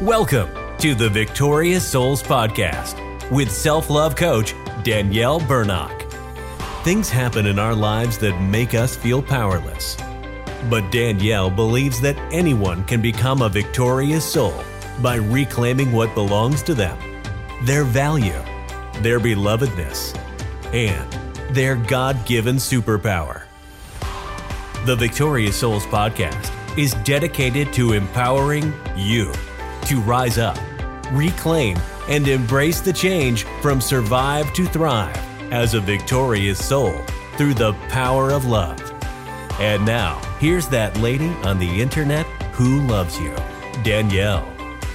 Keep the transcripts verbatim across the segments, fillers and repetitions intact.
Welcome to the Victorious Souls Podcast with self-love coach Danielle Burnock. Things happen in our lives that make us feel powerless. But Danielle believes that anyone can become a victorious soul by reclaiming what belongs to them, their value, their belovedness, and their God-given superpower. The Victorious Souls Podcast is dedicated to empowering you to rise up, reclaim, and embrace the change from survive to thrive as a victorious soul through the power of love. And now, here's that lady on the internet who loves you, Danielle.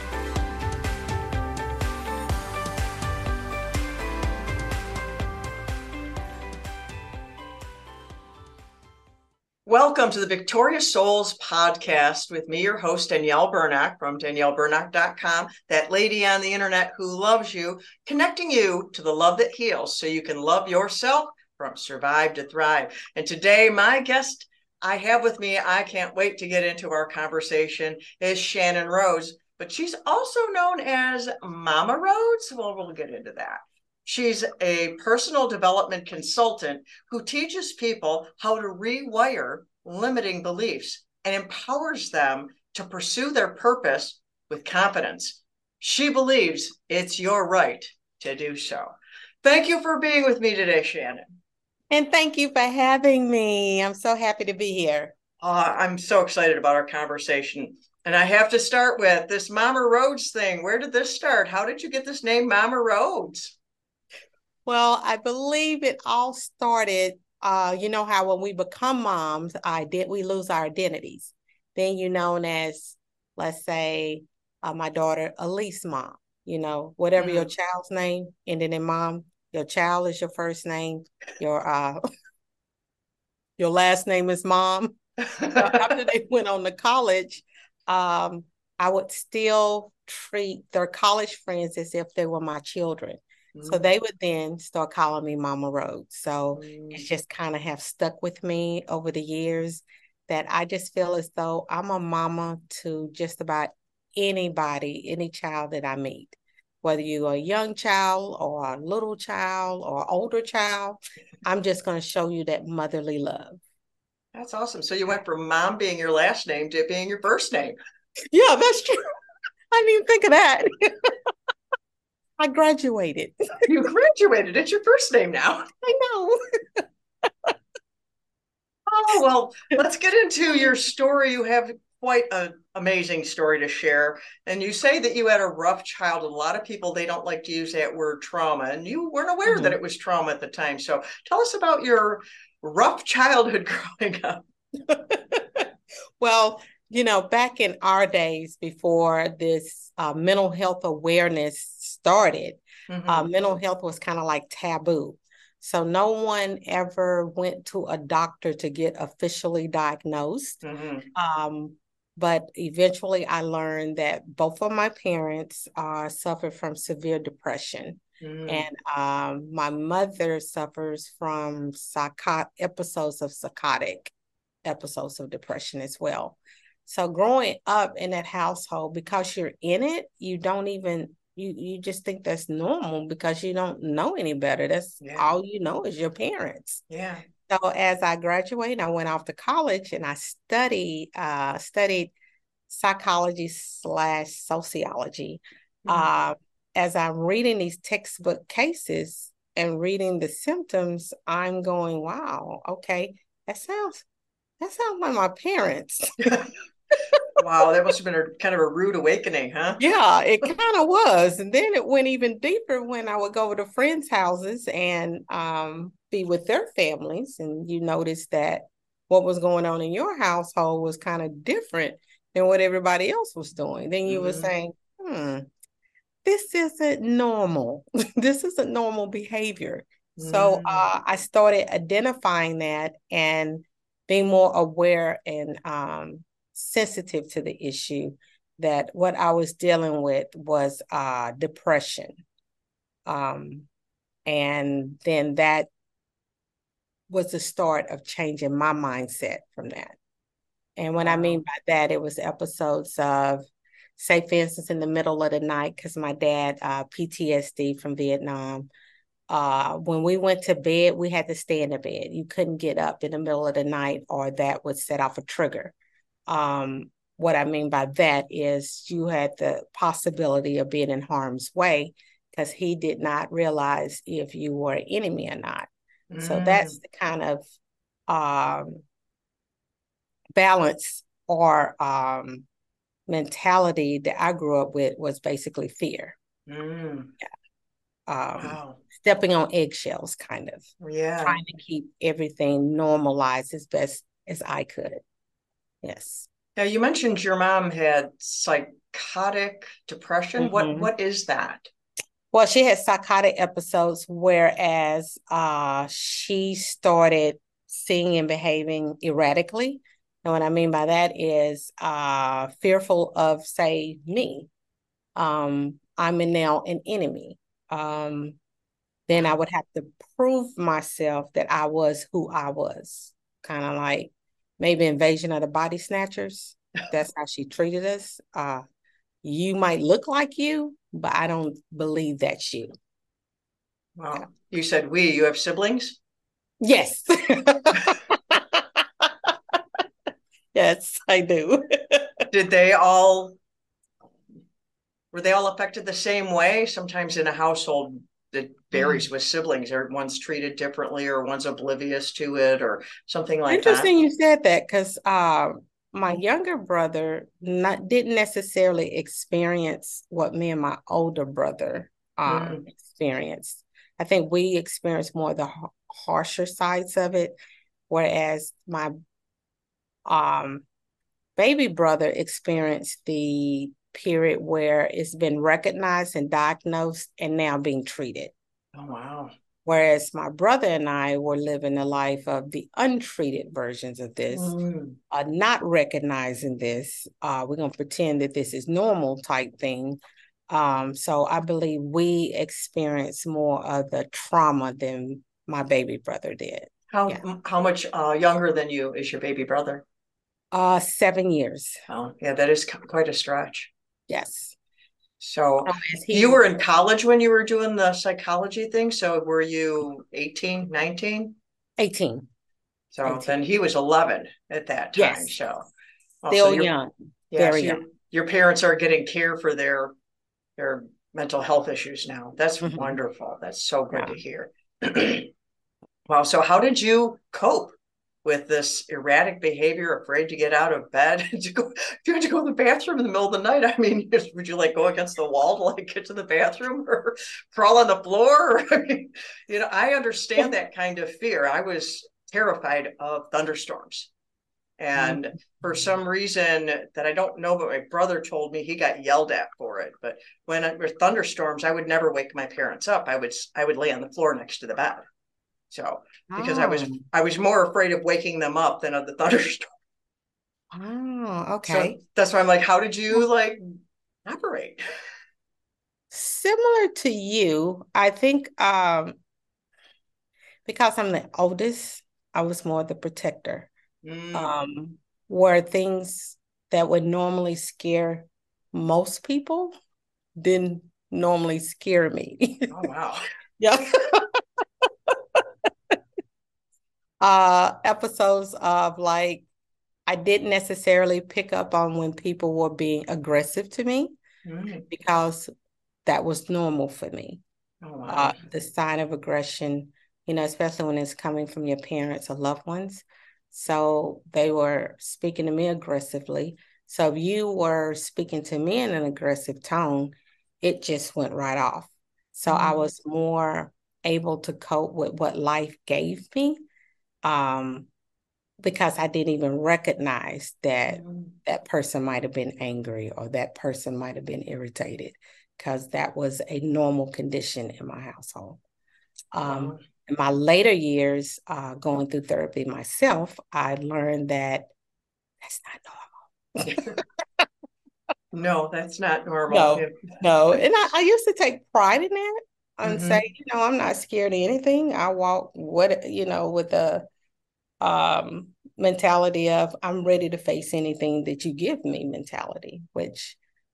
Welcome to the Victorious Souls Podcast with me, your host, Danielle Burnock from Danielle Burnock dot com, that lady on the internet who loves you, connecting you to the love that heals so you can love yourself from survive to thrive. And today, my guest I have with me, I can't wait to get into our conversation, is Shannon Rhodes, but she's also known as Mama Rhodes. Well, we'll get into that. She's a personal development consultant who teaches people how to rewire limiting beliefs and empowers them to pursue their purpose with confidence. She believes it's your right to do so. Thank you for being with me today, Shannon. And thank you for having me. I'm so happy to be here. Uh, I'm so excited about our conversation. And I have to start with this Mama Rhodes thing. Where did this start? How did you get this name, Mama Rhodes? Well, I believe it all started, uh, you know how when we become moms, I did we lose our identities. Then you're known as, let's say, uh, my daughter, Elise mom, you know, whatever mm-hmm. your child's name, ending in mom, your child is your first name, your uh, your last name is mom. After they went on to college, um, I would still treat their college friends as if they were my children. So they would then start calling me Mama Rhodes. So mm. it's just kind of have stuck with me over the years that I just feel as though I'm a mama to just about anybody, any child that I meet, whether you're a young child or a little child or older child, I'm just going to show you that motherly love. That's awesome. So you went from mom being your last name to it being your first name. Yeah, that's true. I didn't even think of that. I graduated. You graduated. It's your first name now. I know. Oh, well, let's get into your story. You have quite an amazing story to share. And you say that you had a rough childhood. A lot of people, they don't like to use that word trauma. And you weren't aware mm-hmm. that it was trauma at the time. So tell us about your rough childhood growing up. Well, you know, back in our days before this uh, mental health awareness started, mm-hmm. uh, mental health was kind of like taboo. So no one ever went to a doctor to get officially diagnosed. Mm-hmm. Um, but eventually I learned that both of my parents uh, suffered from severe depression. Mm-hmm. And um, my mother suffers from psychot- episodes of psychotic episodes of depression as well. So growing up in that household, because you're in it, you don't even, you you just think that's normal because you don't know any better. That's yeah. all you know is your parents. Yeah. So as I graduated, I went off to college and I studied, uh, studied psychology slash sociology. Mm-hmm. Uh, as I'm reading these textbook cases and reading the symptoms, I'm going, wow, okay, that sounds, that sounds like my parents. Wow, that must have been a kind of a rude awakening, huh? Yeah, it kind of was. And then it went even deeper when I would go to friends' houses and um, be with their families. And you notice that what was going on in your household was kind of different than what everybody else was doing. Then you mm-hmm. were saying, hmm, this isn't normal. This isn't normal behavior. Mm-hmm. So uh, I started identifying that and being more aware and um, sensitive to the issue that what I was dealing with was uh, depression. Um, and then that was the start of changing my mindset from that. And what I mean by that, it was episodes of say, for instance, in the middle of the night, because my dad, uh, P T S D from Vietnam, uh, when we went to bed, we had to stay in the bed. You couldn't get up in the middle of the night, or that would set off a trigger. Um, what I mean by that is you had the possibility of being in harm's way because he did not realize if you were an enemy or not. Mm. So that's the kind of um, balance or um, mentality that I grew up with, was basically fear. Mm. Yeah. Um, wow. Stepping on eggshells, kind of. Yeah. Trying to keep everything normalized as best as I could. Yes. Now, you mentioned your mom had psychotic depression. Mm-hmm. What What is that? Well, she had psychotic episodes, whereas uh, she started seeing and behaving erratically. And what I mean by that is uh, fearful of, say, me. Um, I'm now an enemy. Um, then I would have to prove myself that I was who I was. Kind of like maybe Invasion of the Body Snatchers. That's how she treated us. Uh, you might look like you, but I don't believe that's you. Wow. Yeah. You said we. You have siblings? Yes. Yes, I do. Did they all, were they all affected the same way? Sometimes in a household, it varies mm. with siblings, or one's treated differently, or one's oblivious to it, or something like Interesting that. You said that, because uh, my younger brother not didn't necessarily experience what me and my older brother um, mm. experienced. I think we experienced more of the harsher sides of it, whereas my um, baby brother experienced the period where it's been recognized and diagnosed and now being treated. Oh, wow. Whereas my brother and I were living a life of the untreated versions of this, mm. uh, not recognizing this. Uh, we're going to pretend that this is normal type thing. Um, so I believe we experienced more of the trauma than my baby brother did. How, yeah. how much uh, younger than you is your baby brother? Uh, seven years. Oh, yeah, that is quite a stretch. Yes. So, so he, you were in college when you were doing the psychology thing. So were you eighteen, nineteen? eighteen. So eighteen. Then he was eleven at that time. Yes. So still so young. Yeah, Very so young. Your parents are getting care for their their mental health issues now. That's mm-hmm. wonderful. That's so good yeah. to hear. Wow. So how did you cope with this erratic behavior, afraid to get out of bed? to go, if you had to go to the bathroom in the middle of the night, I mean, would you like go against the wall to like get to the bathroom, or crawl on the floor? Or, I mean, you know, I understand that kind of fear. I was terrified of thunderstorms. And mm-hmm. for some reason that I don't know, but my brother told me, he got yelled at for it. But when it was thunderstorms, I would never wake my parents up. I would, I would lay on the floor next to the bed. So, because oh. I was I was more afraid of waking them up than of the thunderstorm. Oh, okay. So that's why I'm like, how did you like operate? Similar to you, I think um, because I'm the oldest, I was more the protector. Mm. Um, where things that would normally scare most people didn't normally scare me. Oh, wow. Yeah. Uh, episodes of like, I didn't necessarily pick up on when people were being aggressive to me mm. because that was normal for me. Oh, wow. Uh, the sign of aggression, you know, especially when it's coming from your parents or loved ones. So they were speaking to me aggressively. So if you were speaking to me in an aggressive tone, it just went right off. So mm. I was more able to cope with what life gave me. Um, because I didn't even recognize that mm-hmm. that person might have been angry or that person might have been irritated, because that was a normal condition in my household. Um, wow. In my later years, uh, going through therapy myself, I learned that that's not normal. No, that's not normal. No, no. And I, I used to take pride in that. And mm-hmm. say, you know, I'm not scared of anything. I walk what you know with the um, mentality of I'm ready to face anything that you give me mentality, which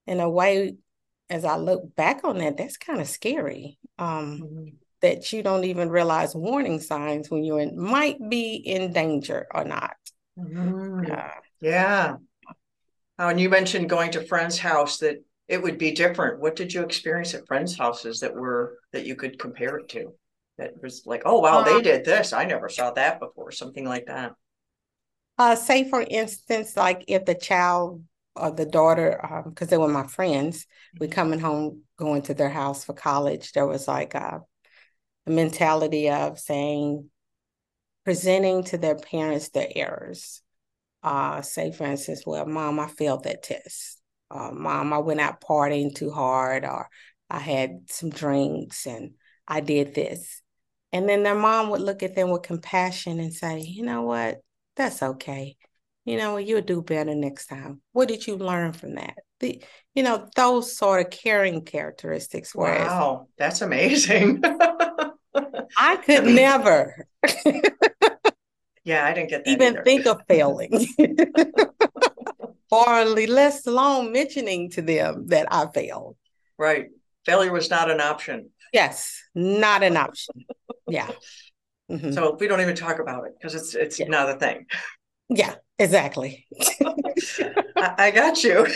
in a way, as I look back on that, that's kind of scary. Um, mm-hmm. That you don't even realize warning signs when you might be in danger or not. Mm-hmm. Uh, yeah. Oh, and you mentioned going to friends' house, that it would be different. What did you experience at friends' houses that were that you could compare it to? That was like, oh wow, um, they did this. I never saw that before. Something like that. Uh, say for instance, like if the child or the daughter, because um, they were my friends, we coming home, going to their house for college. There was like a, a mentality of saying, presenting to their parents their errors. Uh, say for instance, well, mom, I failed that test. Uh, mom, I went out partying too hard, or I had some drinks and I did this. And then their mom would look at them with compassion and say, you know what? That's okay. You know, you'll do better next time. What did you learn from that? The, you know, those sort of caring characteristics. Whereas, wow, that's amazing. I could never. Yeah, I didn't get that even either. think of failing. Or less alone mentioning to them that I failed. Right. Failure was not an option. Yes, not an option. Yeah. Mm-hmm. So we don't even talk about it because it's it's yeah. not a thing. Yeah, exactly. I, I got you.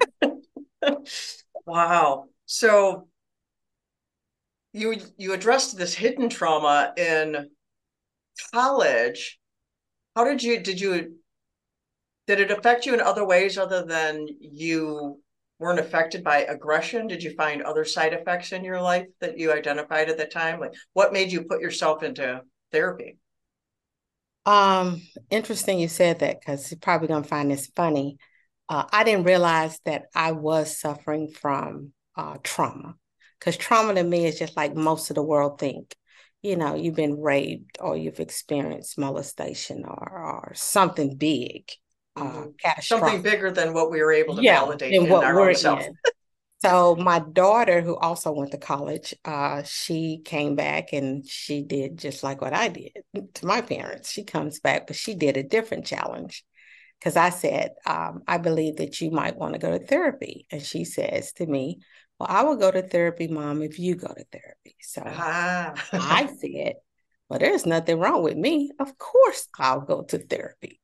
Wow. So you you addressed this hidden trauma in college. How did you did you did it affect you in other ways other than you weren't affected by aggression? Did you find other side effects in your life that you identified at the time? Like, what made you put yourself into therapy? Um, interesting you said that, because you're probably gonna find this funny. Uh, I didn't realize that I was suffering from uh, trauma, because trauma to me is just like most of the world think. You know, you've been raped or you've experienced molestation or or something big. Uh, something bigger than what we were able to yeah, validate in, in what our we're own self. In. So my daughter, who also went to college, uh, she came back and she did just like what I did to my parents. She comes back, but she did a different challenge, because I said, um, I believe that you might want to go to therapy. And she says to me, well, I will go to therapy, Mom, if you go to therapy. So ah. I said, well, there's nothing wrong with me. Of course I'll go to therapy.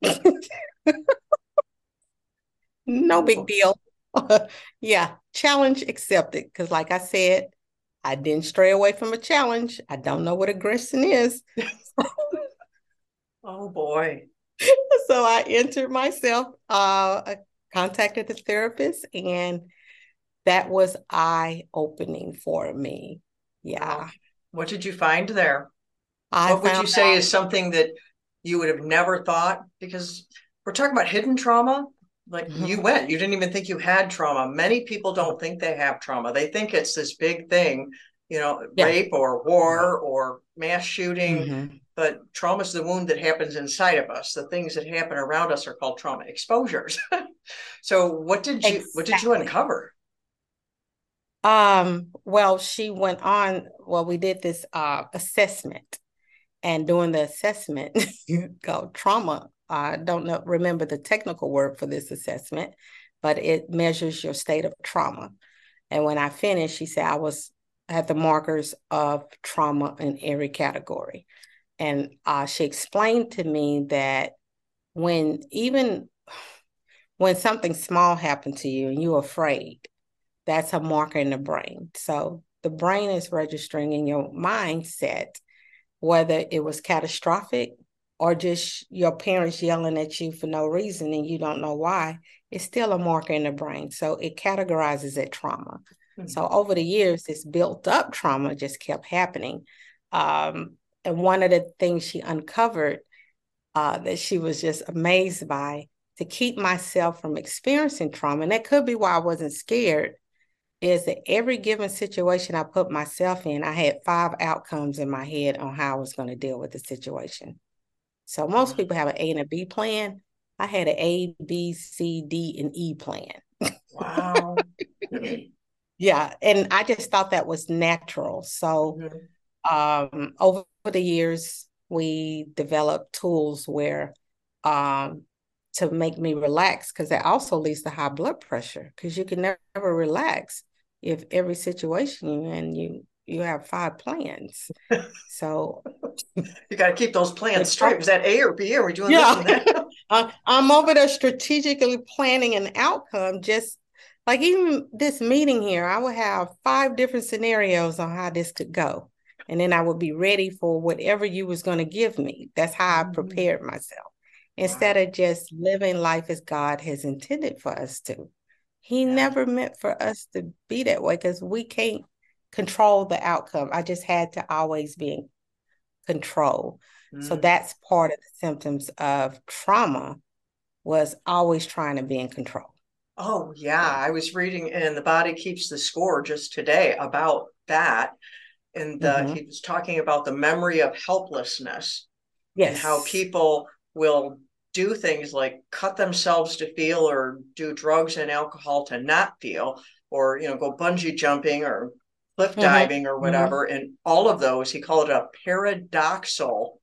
No big deal. Yeah, challenge accepted. Because like I said, I didn't stray away from a challenge. I don't know what aggression is. Oh, boy. So I entered myself, uh, I contacted the therapist, and that was eye-opening for me. Yeah. Wow. What did you find there? I what would you say out- is something that you would have never thought? Because we're talking about hidden trauma. Like mm-hmm. you went, you didn't even think you had trauma. Many people don't think they have trauma. They think it's this big thing, you know, yeah. rape or war or mass shooting. Mm-hmm. But trauma is the wound that happens inside of us. The things that happen around us are called trauma exposures. So what did you exactly. what did you uncover? Um, well, she went on, well, we did this uh assessment, and during the assessment called trauma, I don't know, remember the technical word for this assessment, but it measures your state of trauma. And when I finished, she said I was had the markers of trauma in every category. And uh, she explained to me that when even when something small happened to you and you're afraid, that's a marker in the brain. So the brain is registering in your mindset, whether it was catastrophic or just your parents yelling at you for no reason and you don't know why, it's still a marker in the brain. So it categorizes it trauma. Mm-hmm. So over the years, this built up trauma just kept happening. Um, and one of the things she uncovered uh, that she was just amazed by, to keep myself from experiencing trauma, and that could be why I wasn't scared, is that every given situation I put myself in, I had five outcomes in my head on how I was going to deal with the situation. So most mm-hmm. people have an A and a B plan. I had an A, B, C, D, and E plan. Wow. Yeah. And I just thought that was natural. So mm-hmm. um, over the years, we developed tools where um, to make me relax, because that also leads to high blood pressure, because you can never, never relax if every situation you're in, you you have five plans. So you got to keep those plans straight. Was that A or B? Are we doing yeah. this and that? uh, I'm over there strategically planning an outcome. Just like even this meeting here, I would have five different scenarios on how this could go. And then I would be ready for whatever you was going to give me. That's how I prepared myself. Instead wow. of just living life as God has intended for us to. He yeah. never meant for us to be that way, because we can't control the outcome. I just had to always be in control. Mm. So that's part of the symptoms of trauma, was always trying to be in control. Oh, yeah. yeah. I was reading in The Body Keeps the Score just today about that. And the, mm-hmm. he was talking about the memory of helplessness. Yes. And how people will do things like cut themselves to feel, or do drugs and alcohol to not feel, or, you know, go bungee jumping or cliff mm-hmm. diving or whatever. Mm-hmm. And all of those, he called it a paradoxal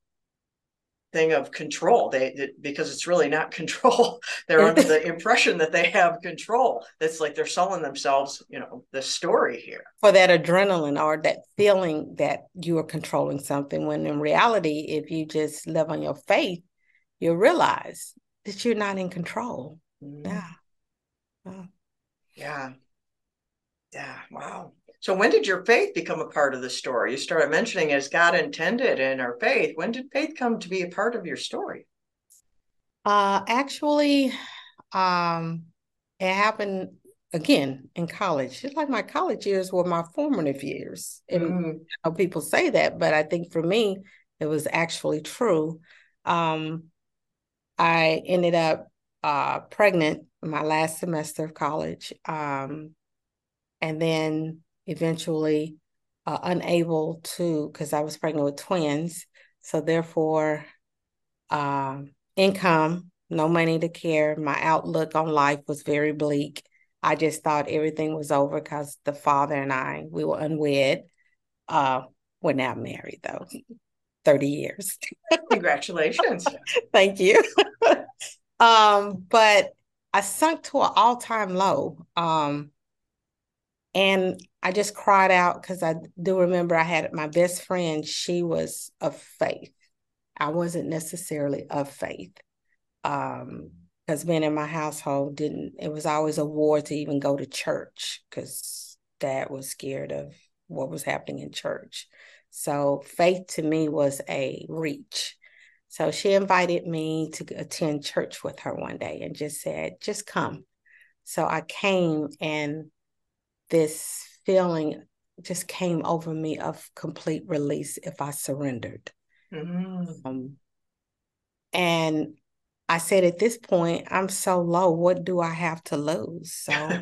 thing of control. They, they because it's really not control. They're under the impression that they have control. It's like they're selling themselves, you know, the story here. For that adrenaline, or that feeling that you are controlling something, when in reality, if you just live on your faith, you realize that you're not in control. Mm. Yeah. Oh. Yeah. Yeah. Wow. So when did your faith become a part of the story? You started mentioning as God intended in our faith. When did faith come to be a part of your story? Uh, actually, um, it happened again in college. Just like my college years were my formative years. And mm. you know, people say that, but I think for me, it was actually true. Um, I ended up uh, pregnant my last semester of college, um, and then eventually uh, unable to, because I was pregnant with twins. So therefore, um, income, no money to care. My outlook on life was very bleak. I just thought everything was over because the father and I, we were unwed. Uh, we're now married, though. thirty years. Congratulations. Thank you. um, but I sunk to an all-time low. Um, and I just cried out, because I do remember I had my best friend. She was of faith. I wasn't necessarily of faith. Um, because being in my household didn't, it was always a war to even go to church, because Dad was scared of what was happening in church. So faith to me was a reach. So she invited me to attend church with her one day and just said, just come. So I came, and this feeling just came over me of complete release if I surrendered. Mm-hmm. Um, and I said, at this point, I'm so low, what do I have to lose? So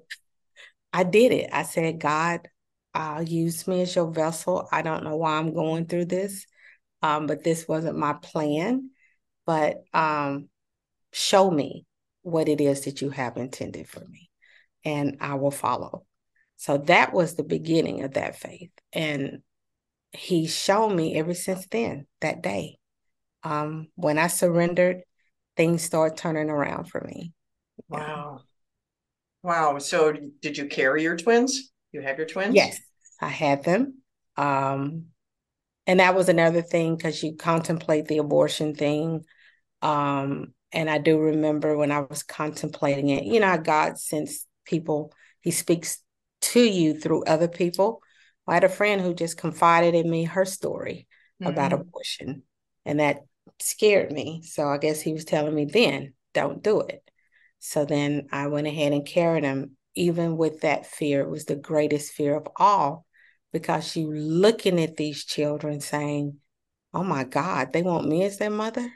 I did it. I said, God, uh, use me as your vessel. I don't know why I'm going through this, um, but this wasn't my plan. But um, show me what it is that you have intended for me, and I will follow. So that was the beginning of that faith. And he's shown me ever since then, that day. Um, when I surrendered, things started turning around for me. Wow. Wow. So did you carry your twins? You have your twins? Yes, I had them. Um, and that was another thing, because you contemplate the abortion thing. Um, and I do remember when I was contemplating it, you know, God sends people, he speaks to you through other people. I had a friend who just confided in me her story mm-hmm. about abortion, and that scared me. So I guess he was telling me then, don't do it. So then I went ahead and carried him. Even with that fear, it was the greatest fear of all, because you looking at these children saying, oh my God, they want me as their mother?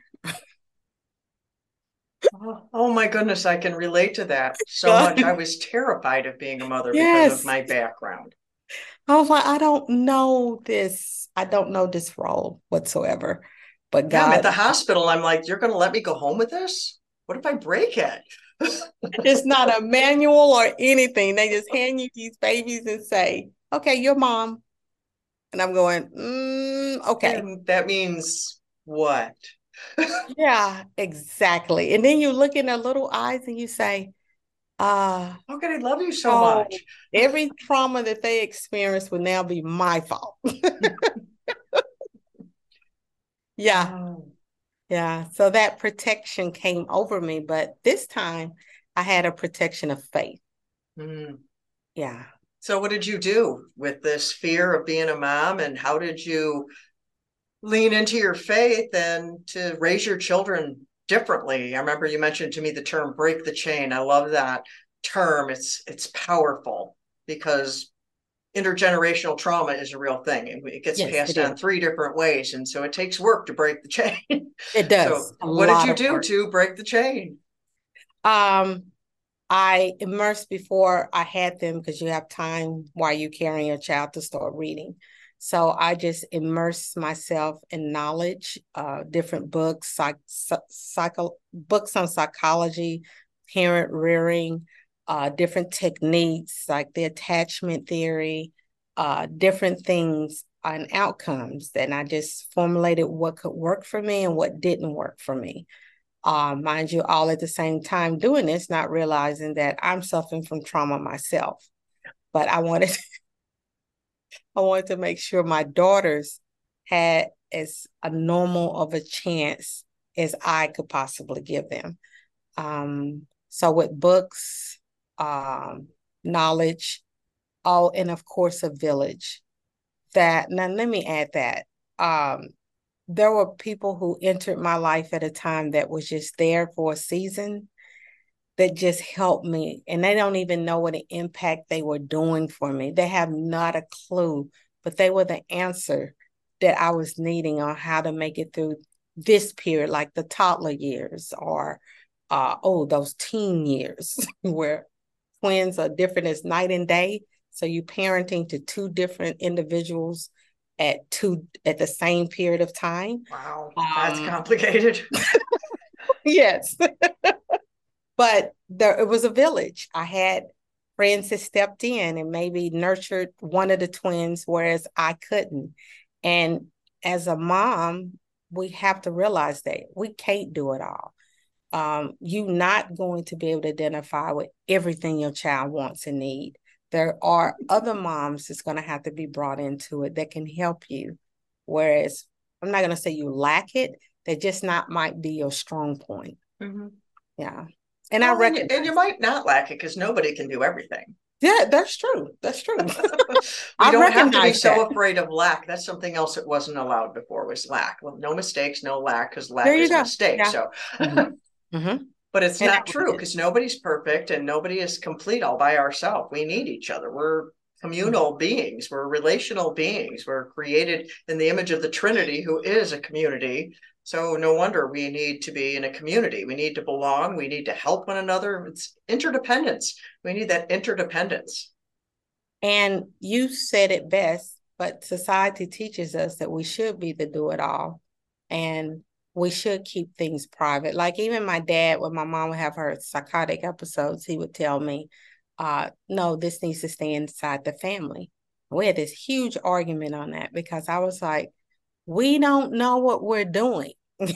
oh, oh my goodness, I can relate to that so much. I was terrified of being a mother yes. because of my background. I was like, I don't know this. I don't know this role whatsoever. But God, yeah, I'm at the hospital. I'm like, you're going to let me go home with this? What if I break it? It's not a manual or anything. They just hand you these babies and say, okay, you're mom. And I'm going, mm, okay. And that means what? Yeah, exactly. And then you look in their little eyes and you say, uh, How can I love you so oh, much? every trauma that they experience will now be my fault. Yeah, Oh. yeah. So that protection came over me, but this time I had a protection of faith. Mm. Yeah. So what did you do with this fear of being a mom, and how did you lean into your faith and to raise your children differently? I remember you mentioned to me the term break the chain. I love that term. It's it's powerful because intergenerational trauma is a real thing, and it gets Yes, passed it on is. three different ways, and so it takes work to break the chain. It So does a what did lot you of do work. to break the chain? Um, I immersed before I had them because you have time while you're carrying your child to start reading. So I just immersed myself in knowledge, uh, different books, psych, psycho, books on psychology, parent rearing, uh, different techniques like the attachment theory, uh, different things and outcomes. And I just formulated what could work for me and what didn't work for me. Uh, mind you, all at the same time doing this, not realizing that I'm suffering from trauma myself. But I wanted, I wanted to make sure my daughters had as a normal of a chance as I could possibly give them. Um, so with books, um, knowledge, oh, and of course a village. That now let me add that. Um, there were people who entered my life at a time that was just there for a season that just helped me. And they don't even know what an impact they were doing for me. They have not a clue, but they were the answer that I was needing on how to make it through this period, like the toddler years or, uh, oh, those teen years where twins are different as night and day. So you parenting to two different individuals at two at the same period of time. Wow, that's Um, complicated. yes. But there it was a village. I had friends that stepped in and maybe nurtured one of the twins, whereas I couldn't. And as a mom, we have to realize that we can't do it all. Um, you're not going to be able to identify with everything your child wants and need. There are other moms that's going to have to be brought into it that can help you. Whereas I'm not going to say you lack it, that just not might be your strong point. Mm-hmm. Yeah. And I Well, and you, and you recognize might not lack it because nobody can do everything. yeah, that's true. That's true. We I don't have to be recognize so that. afraid of lack. That's something else that wasn't allowed before was lack. Well, no mistakes, no lack, because There lack you is a go. mistake. Yeah. So, Mm-hmm. Mm-hmm. but it's And not that was true it. because nobody's perfect and nobody is complete all by ourselves. We need each other. We're communal beings. We're relational beings. We're created in the image of the Trinity, who is a community. So no wonder we need to be in a community. We need to belong. We need to help one another. It's interdependence. We need that interdependence. And you said it best, but society teaches us that we should be the do-it-all and we should keep things private. Like even my dad, when my mom would have her psychotic episodes, he would tell me, uh, no, this needs to stay inside the family. We had this huge argument on that because I was like, we don't know what we're doing.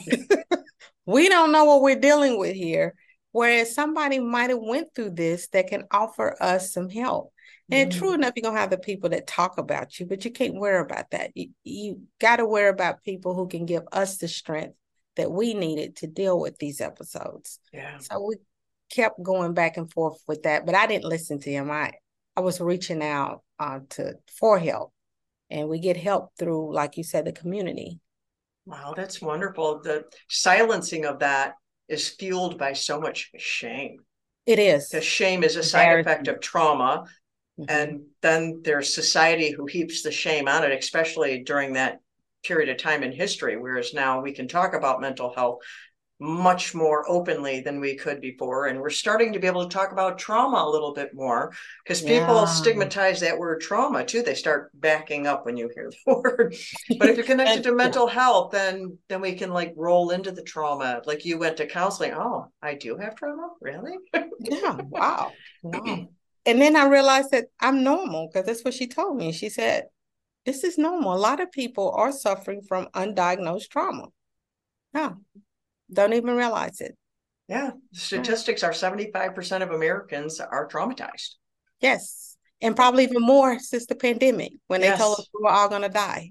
We don't know what we're dealing with here. Whereas somebody might have went through this that can offer us some help. And Mm-hmm. true enough, you're going to have the people that talk about you, but you can't worry about that. You, you got to worry about people who can give us the strength that we needed to deal with these episodes. Yeah. So we kept going back and forth with that, but I didn't listen to him. I, I was reaching out uh, to for help, and we get help through, like you said, the community. Wow, that's wonderful. The silencing of that is fueled by so much shame. It is. Because shame is a side effect Embarrassing. of trauma. Mm-hmm. And then there's society who heaps the shame on it, especially during that period of time in history. Whereas now we can talk about mental health much more openly than we could before. And we're starting to be able to talk about trauma a little bit more because people Yeah. stigmatize that word trauma too. They start backing up when you hear the word. But if you're connected And, to yeah. mental health, then then we can like roll into the trauma. Like you went to counseling. Oh, I do have trauma? Really? Yeah. Wow. Wow. And then I realized that I'm normal because that's what she told me. She said, this is normal. A lot of people are suffering from undiagnosed trauma. No, don't even realize it. Yeah. Statistics are seventy-five percent of Americans are traumatized. Yes. And probably even more since the pandemic when yes. they told us we were all going to die.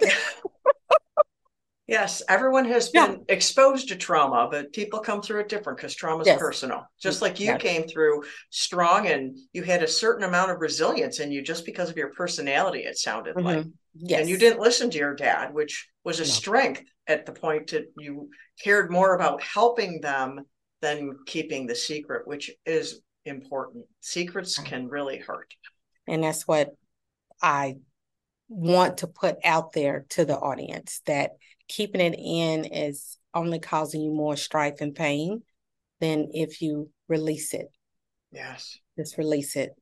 Yes, everyone has been yeah. exposed to trauma, but people come through it different because trauma is yes. personal. Just like you yes. came through strong and you had a certain amount of resilience in you just because of your personality, it sounded mm-hmm. like. Yes. And you didn't listen to your dad, which was a no. strength at the point that you cared more about helping them than keeping the secret, which is important. Secrets right. can really hurt. And that's what I want to put out there to the audience, that keeping it in is only causing you more strife and pain than if you release it. Yes. Just release it.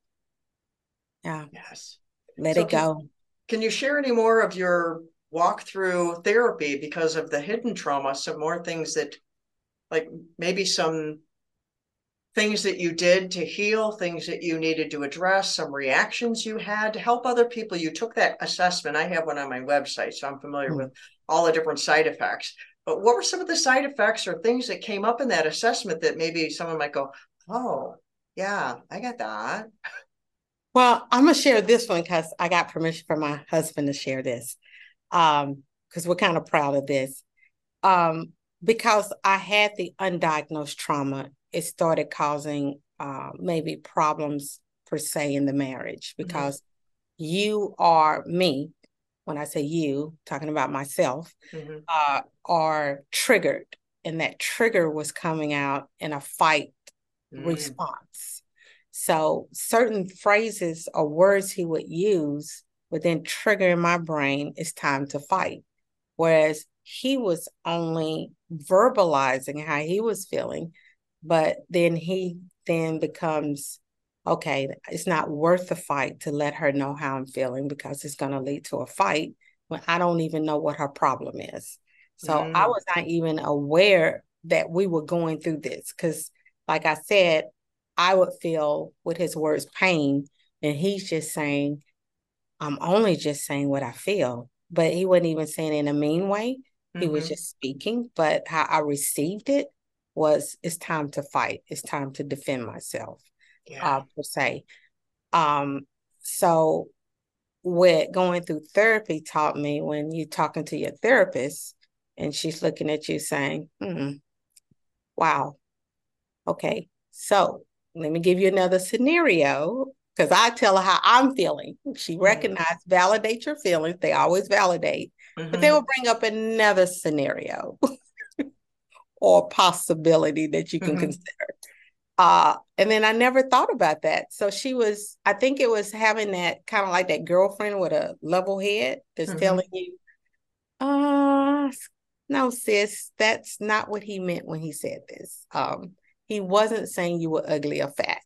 Yeah. Yes. Let so it go. Can, can you share any more of your walk through therapy because of the hidden trauma? Some more things that, like maybe some things that you did to heal, things that you needed to address, some reactions you had to help other people. You took that assessment. I have one on my website, so I'm familiar mm-hmm. with all the different side effects. But what were some of the side effects or things that came up in that assessment that maybe someone might go, oh, yeah, I got that? Well, I'm going to share this one because I got permission from my husband to share this um, because we're kind of proud of this. Um, because I had the undiagnosed trauma, it started causing uh, maybe problems per se in the marriage because mm-hmm. you are me. When I say you, talking about myself, mm-hmm. uh, are triggered. And that trigger was coming out in a fight mm. response. So certain phrases or words he would use would then trigger in my brain, it's time to fight. Whereas he was only verbalizing how he was feeling, but then he then becomes, okay, it's not worth the fight to let her know how I'm feeling because it's going to lead to a fight when I don't even know what her problem is. So mm. I was not even aware that we were going through this because, like I said, I would feel with his words pain, and he's just saying, I'm only just saying what I feel. But he wasn't even saying it in a mean way. He mm-hmm. was just speaking. But how I received it was, it's time to fight. It's time to defend myself, yeah. uh, per se. Um, so what going through therapy taught me, when you're talking to your therapist and she's looking at you saying, hmm, wow, okay, so let me give you another scenario, because I tell her how I'm feeling. She mm-hmm. recognized, validate your feelings. They always validate, mm-hmm. but they will bring up another scenario or possibility that you can mm-hmm. consider. Uh, and then I never thought about that. So she was, I think it was having that kind of like that girlfriend with a level head that's mm-hmm. telling you, uh, no, sis, that's not what he meant when he said this. Um, he wasn't saying you were ugly or fat.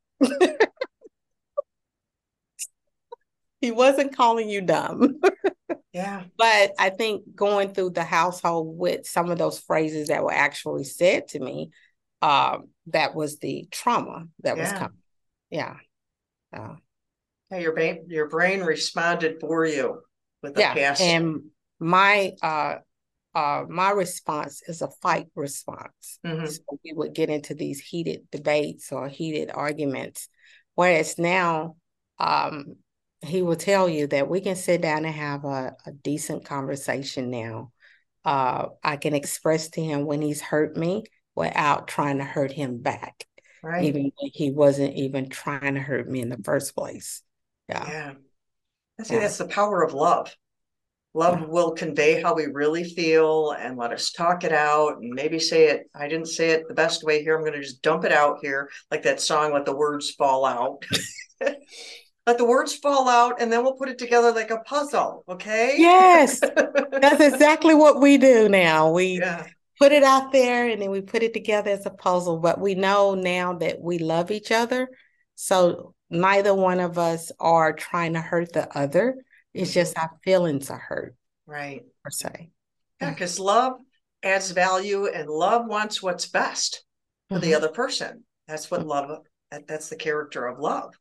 He wasn't calling you dumb. Yeah. But I think going through the household with some of those phrases that were actually said to me, um, that was the trauma that yeah. was coming. Yeah. Uh, yeah your, ba- your brain responded for you with the yeah. past. And my, uh, uh, my response is a fight response. Mm-hmm. So we would get into these heated debates or heated arguments. Whereas now, um, he will tell you that we can sit down and have a, a decent conversation now. Uh, I can express to him when he's hurt me without trying to hurt him back. Right. Even when he wasn't even trying to hurt me in the first place. Yeah. Yeah. I see yeah. that's the power of love. Love yeah. will convey how we really feel and let us talk it out and maybe say it. I didn't say it the best way here. I'm going to just dump it out here. Like that song, Let the Words Fall Out. Let the words fall out, and then we'll put it together like a puzzle, okay? Yes, that's exactly what we do now. We yeah. put it out there, and then we put it together as a puzzle. But we know now that we love each other, so neither one of us are trying to hurt the other. It's mm-hmm. just our feelings are hurt. Right. Per se. Yeah, because love adds value, and love wants what's best for mm-hmm. the other person. That's what love, that, that's the character of love.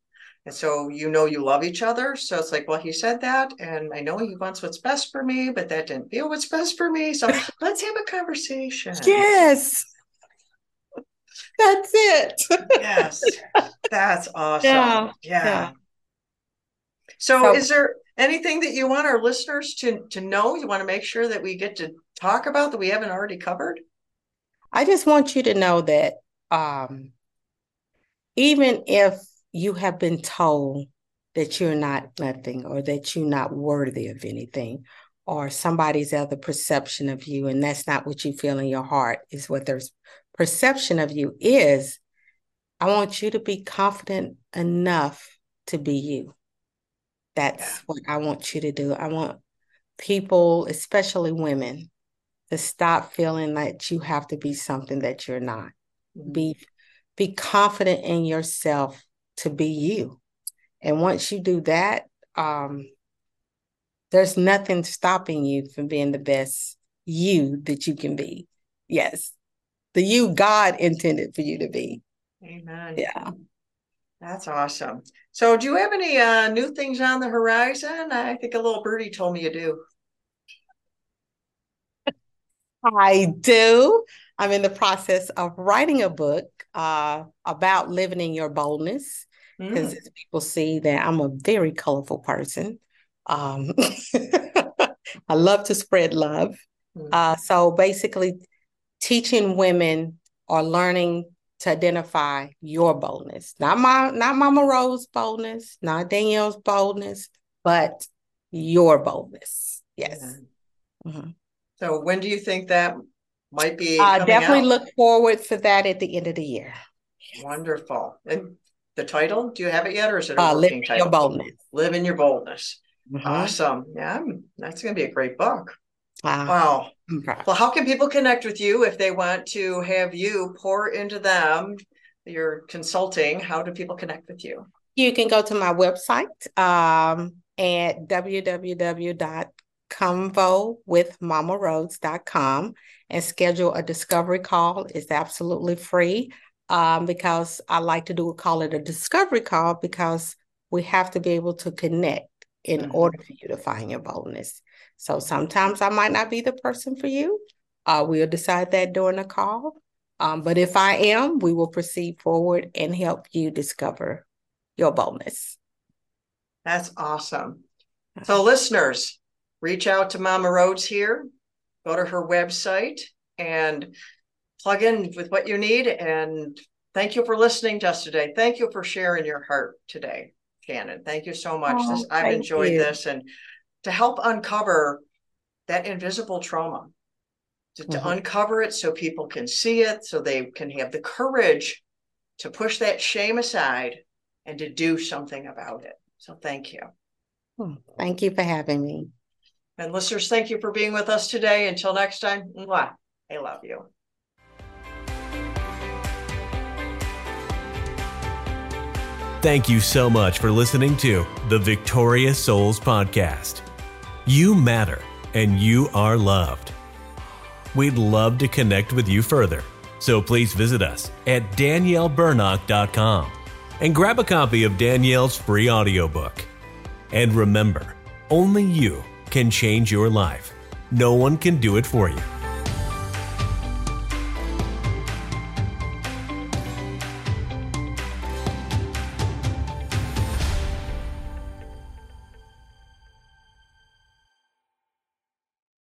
And so, you know, you love each other. So it's like, well, he said that, and I know he wants what's best for me, but that didn't feel what's best for me. So let's have a conversation. Yes. That's it. Yes. That's awesome. Yeah. Yeah. yeah. So, So is there anything that you want our listeners to, to know? You want to make sure that we get to talk about that we haven't already covered? I just want you to know that um, even if you have been told that you're not nothing, or that you're not worthy of anything, or somebody's other perception of you, and that's not what you feel in your heart, is what their perception of you is, I want you to be confident enough to be you. That's yeah. what I want you to do. I want people, especially women, to stop feeling that you have to be something that you're not. Mm-hmm. Be, be confident in yourself to be you. And once you do that, um, there's nothing stopping you from being the best you that you can be. Yes. The you God intended for you to be. Amen. Yeah. That's awesome. So do you have any uh, new things on the horizon? I think a little birdie told me you do. I do. I'm in the process of writing a book uh, about living in your boldness, because mm. people see that I'm a very colorful person. Um, I love to spread love. Mm. Uh, so basically teaching women or learning to identify your boldness, not my, not Mama Rose's boldness, not Danielle's boldness, but your boldness. Yes. Yeah. Mm-hmm. So when do you think that might be uh, coming definitely out? Look forward for that at the end of the year. Wonderful. And the title, do you have it yet, or is it a uh, working Live title? Your Boldness. Live in Your Boldness. Mm-hmm. Awesome. Yeah, that's going to be a great book. Uh, wow. Well, how can people connect with you if they want to have you pour into them? You're consulting. How do people connect with you? You can go to my website um, at w w w dot convo with mama rose dot com and schedule a discovery call. It's absolutely free um, because I like to do call it a discovery call, because we have to be able to connect in mm-hmm. order for you to find your boldness. So sometimes I might not be the person for you. Uh, we'll decide that during the call. Um, but if I am, we will proceed forward and help you discover your boldness. That's awesome. So listeners, reach out to Mama Rose here, go to her website and plug in with what you need. And thank you for listening to us today. Thank you for sharing your heart today, Shannon. Thank you so much. Oh, this, I've enjoyed you. this, and to help uncover that invisible trauma, to, to mm-hmm. uncover it so people can see it, so they can have the courage to push that shame aside and to do something about it. So thank you. Oh, thank you for having me. And listeners, thank you for being with us today. Until next time, mwah, I love you. Thank you so much for listening to the Victorious Souls Podcast. You matter, and you are loved. We'd love to connect with you further, so please visit us at danielle burnock dot com and grab a copy of Danielle's free audiobook. And remember, only you can change your life. No one can do it for you.